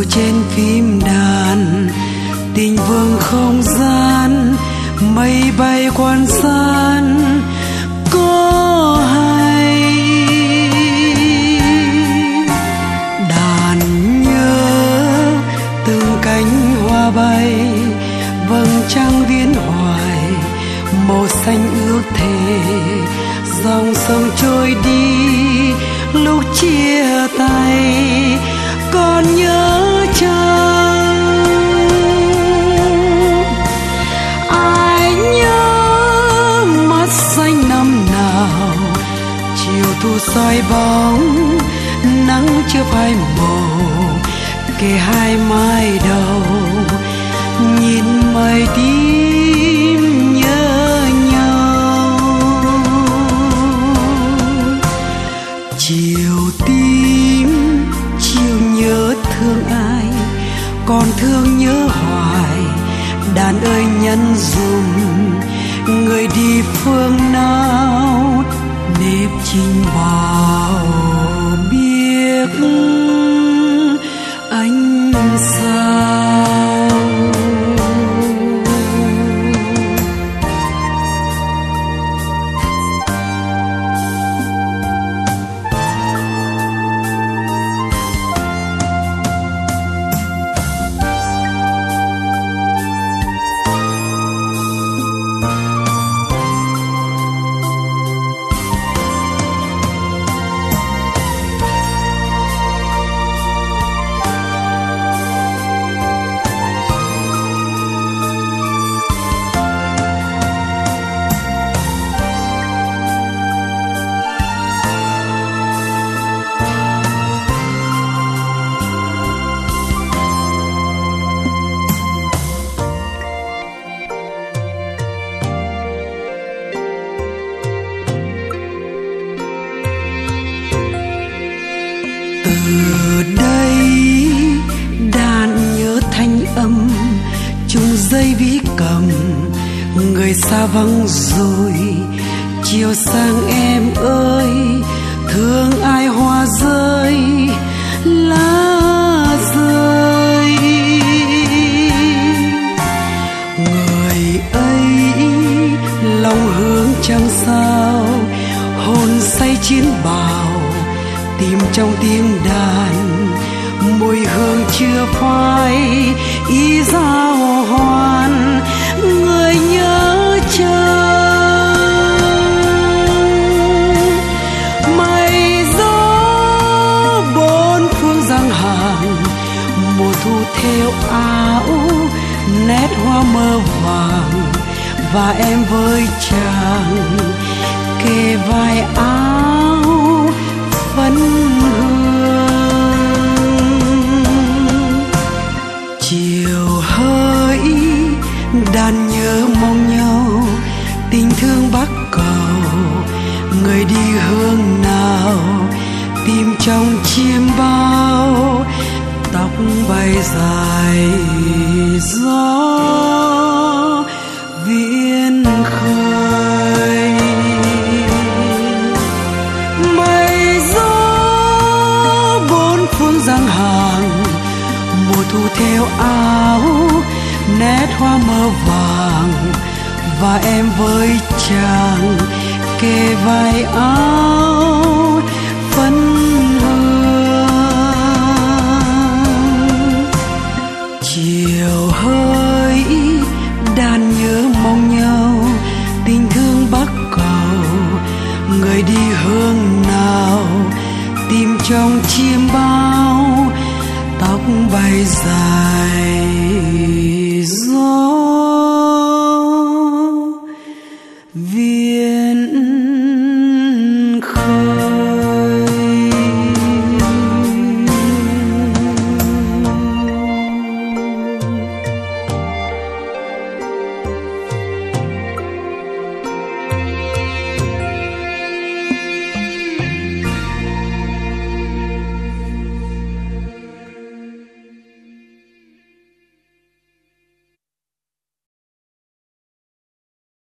trên phím đàn, tình vương không gian, mây bay quan san có hay. Đàn nhớ từng cánh hoa bay, vầng trăng viễn hoài màu xanh ước thề. Dòng sông trôi đi lúc chia tay, còn nhớ chăng? Ai nhớ mắt xanh năm nào, chiều thu soi bóng nắng chưa phai màu, kề hai mái đầu nhìn mây tím nhớ nhau. Chiều tím chiều nhớ thương ai, còn thương nhớ hoài. Đàn ơi nhắn dùm người đi phương nào, nếp chinh bao biết anh sao. Từ đây đàn nhớ thanh âm chung dây vĩ cầm. Người xa vắng rồi chiều sang em ơi, thương ai hoa rơi lá rơi. Người ấy lòng hướng trăng sao, hồn say chiến bào tìm trong tiếng đàn. Mùi hương chưa phai ý giao hoan, người nhớ chăng? Mây gió bốn phương giang hàng, mùa thu theo áo nét hoa mơ vàng. Và em với chàng kề vai áo phấn hương. Chiều hỡi đàn nhớ mong nhau, tình thương bắc cầu. Người đi hướng nào tìm trong chim bao, tóc bay dài gió viễn khơi. Mây gió bốn phương giang hàng, mùa thu theo áo nét hoa mơ vàng. Và em với chàng kề vai áo phấn hương. Chiều hỡi đàn nhớ mong nhau, tình thương bắc cầu. Người đi hướng nào tìm trong chim bao, tóc bay dài gió